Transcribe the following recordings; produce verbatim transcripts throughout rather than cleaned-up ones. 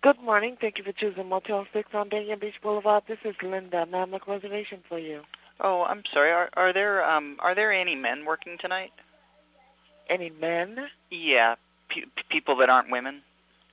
Good morning. Thank you for choosing Motel six on Dania Beach Boulevard. This is Linda. May I make a reservation for you? Oh, I'm sorry. Are, are there um are there any men working tonight? Any men? Yeah, pe people that aren't women.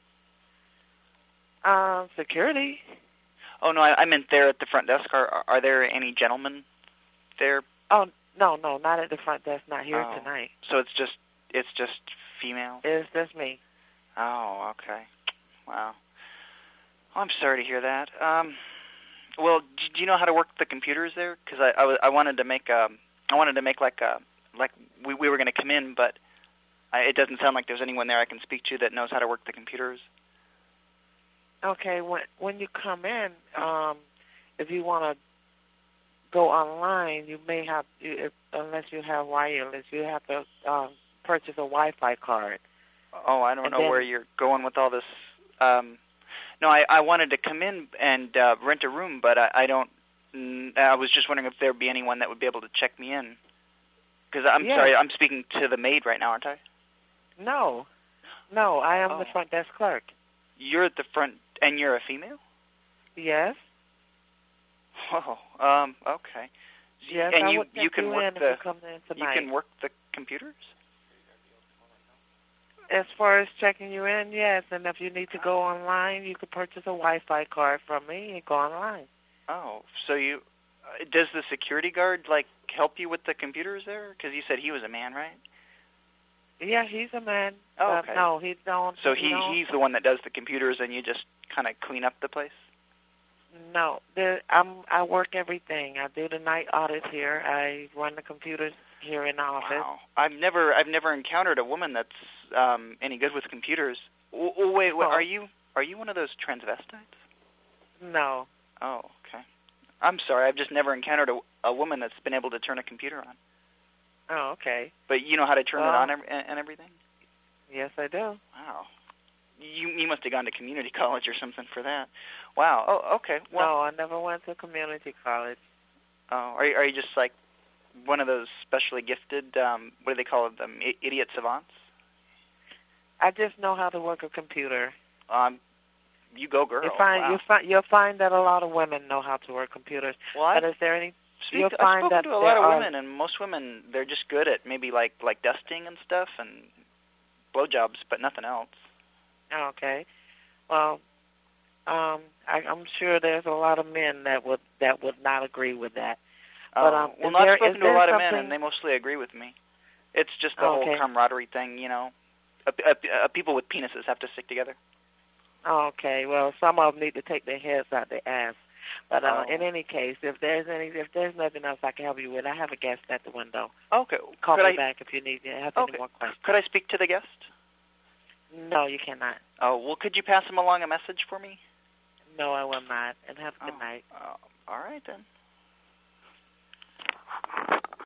Uh, security. Oh no, I, I meant there at the front desk. Are are there any gentlemen there? Oh no, no, not at the front desk. Not here Oh. tonight. So it's just it's just female. It's just me. Oh, okay. Wow. Oh, I'm sorry to hear that. Um, well, do you know how to work the computers there? Because I, I, w I wanted to make um I wanted to make like a like we we were going to come in, but I, it doesn't sound like there's anyone there I can speak to that knows how to work the computers. Okay, when when you come in, um, if you want to go online, you may have, if, unless you have wireless, you have to um, purchase a Wi-Fi card. Oh, I don't And know then- where you're going with all this. Um, no, I, I wanted to come in and uh, rent a room, but I, I don't. mm, I was just wondering if there'd be anyone that would be able to check me in. Because I'm Yeah. sorry, I'm speaking to the maid right now, aren't I? No, no, I am the Oh. front desk clerk. You're at the front, and you're a female? Yes, Oh, um, okay. yes, and I you would you take can you work in the if you come in you tonight. can work the computers? As far as checking you in, yes, and if you need to go online, you could purchase a Wi-Fi card from me and go online. Oh, so you uh, does the security guard like help you with the computers there? Because you said he was a man, right? Yeah, he's a man. Oh, but okay. no, he don't. So he don't, he's the one that does the computers, and you just kind of clean up the place. No, there, I'm. I work everything. I do the night audit here. I run the computers here in the office. Wow, I've never I've never encountered a woman that's um, any good with computers. Oh, oh wait, wait, Oh. are you are you one of those transvestites? No. Oh, okay. I'm sorry, I've just never encountered a, a woman that's been able to turn a computer on. Oh, okay. But you know how to turn Well, it on and, and everything? Yes, I do. Wow. You you must have gone to community college or something for that. Wow. Oh, okay. Well, No, I never went to community college. oh, are you, are you just like one of those specially gifted? Um, what do they call them? I, idiot savants? I just know how to work a computer. Um, you go, girl. You find Wow. you find you'll find that a lot of women know how to work computers. Well, I, But is there any? speak, you'll I've find spoken that to a lot there of are- women, and most women they're just good at maybe like like dusting and stuff and blowjobs, but nothing else. Okay. Well, um, I, I'm sure there's a lot of men that would that would not agree with that. But, Oh, um, well, is not there- spoken is to a there lot of men, something- and they mostly agree with me. It's just the Oh, whole okay. camaraderie thing, you know. Uh, uh, uh, people with penises have to stick together. Okay. Well, some of them need to take their heads out their ass. But uh, Oh. in any case, if there's any, if there's nothing else I can help you with, I have a guest at the window. Okay. Call could me I, back if you need have Okay. any more questions. Could I speak to the guest? No, you cannot. Oh, well, could you pass him along a message for me? No, I will not. And have a good Oh. night. Uh, all right, then.